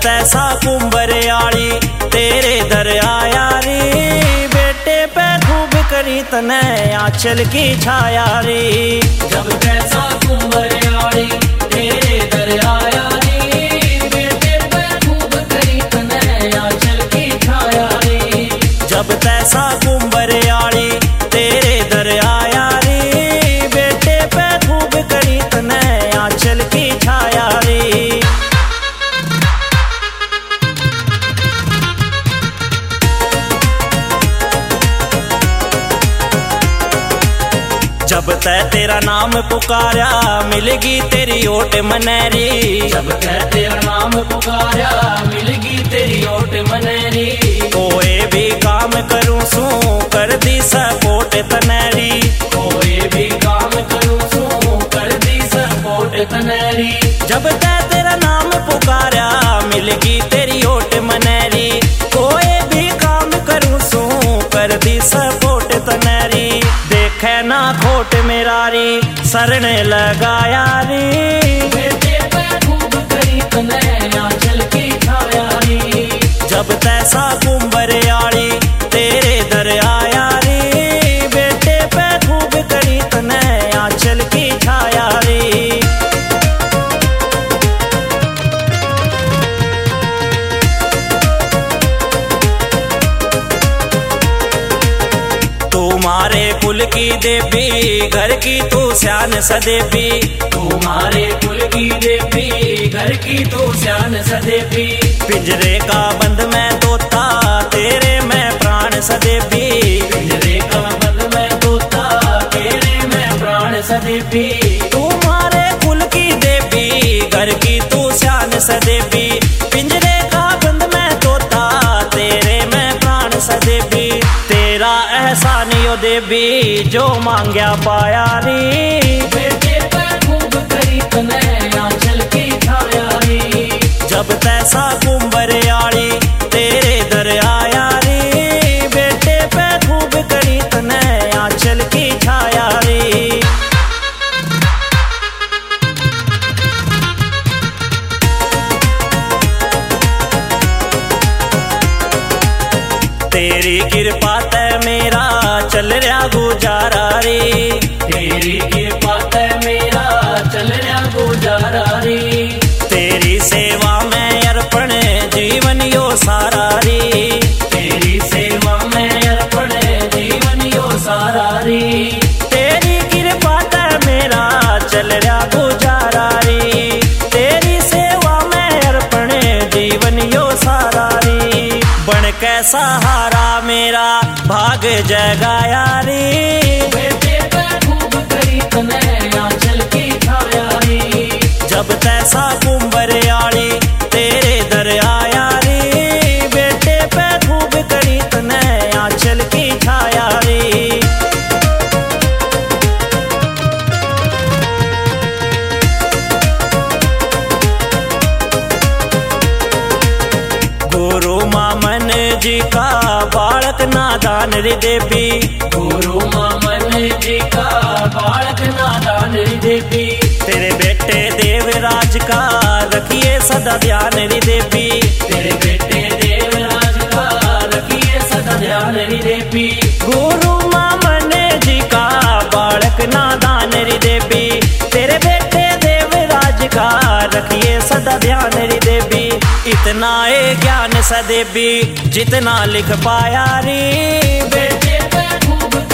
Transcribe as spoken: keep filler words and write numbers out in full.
तैसा कुंभरियाली तेरे दर आया री, बेटे पे खूब करी तने आंचल की छाया री। जब तैसा कुंभरियाली तेरे दर आया री, बेटे पे खूब करी तने आंचल की छाया री। जब तैसा कुंभरियाली तेरे दर आया री, बेटे पे खूब करी तने आंचल की छाया री। जब तै तेरा नाम पुकारा मिलेगी तेरी ओट मनेरी। जब तै तेरा नाम पुकारा मिलेगी तेरी ओट मनेरी। कोई भी काम करूं सू कर दी सपोर्ट तनेरी। कोई भी काम करूं सू कर दी सपोर्ट तनेरी। जब तै तेरा नाम पुकारा मिलेगी तेरी ओट मनेरी। कोई भी काम करूं सू कर दी सपोर्ट तनेरी। देखे ना खोट मेरारी शरण लगाया री, बेटे पे खूब करी तने आंचल की छाया री। जब तैसा कुंभरियाली तेरे दर आया री, बेटे पे खूब करी तने आंचल की छाया री। तुम्हारे कुल की देवी घर की तू श्यान सदेवी। तुम्हारे कुल की देवी घर की तू श्यान सदेवी। पिंजरे का बंद में तोता तेरे में प्राण सदेवी। पिंजरे का बंद में तोता तेरे में प्राण सदेवी। तुम्हारे कुल की देवी घर की तू श्यान सदेवी। पिंजरे का बंद में तोता तेरे में प्राण सदेवी। तेरा एहसान यो देवी जो मांग्या पाया री, बेटे पे खूब करी तने आंचल की छाया री। जब तैसा कुंभरियाली तेरे दर आया री, बेटे पे खूब करी तने आंचल की छाया री। तेरी कृपा ते मेरा चल रहा गुजारा रे। तेरी कृपा ते मेरा चल रहा गुजारा रे। तेरी सेवा में अर्पण जीवन यो सारा रे। तेरी सेवा में अर्पण जीवन यो सारा रे। तेरी कृपा ते मेरा चल रहा गुजारा रे। तेरी सेवा में अर्पण जीवन यो सारा रे। बन के सहारा मेरा भाग जगाया रे, बेटे पे खूब करी तने आंचल की छाया रे। जब तैसा कुंभरियाली तेरे दर आया रे, बेटे पे खूब करी तने आंचल की छाया रे। गुरु मामन जी का बालक नादान रे देवी। गुरु मामन जी का बालक नादान रे देवी। तेरे बेटे देवराज का रखिए सदा ध्यान रे देवी। तेरे बेटे देवराज का रखिए सदा ध्यान रे देवी। गुरु मामन जी का बालक नादान रे देवी। तेरे बेटे देवराज का रखिए सदा ध्यान रे देवी। इतना ए ज्ञान सदेवी जितना लिख पाया रे, बेटे पे खूब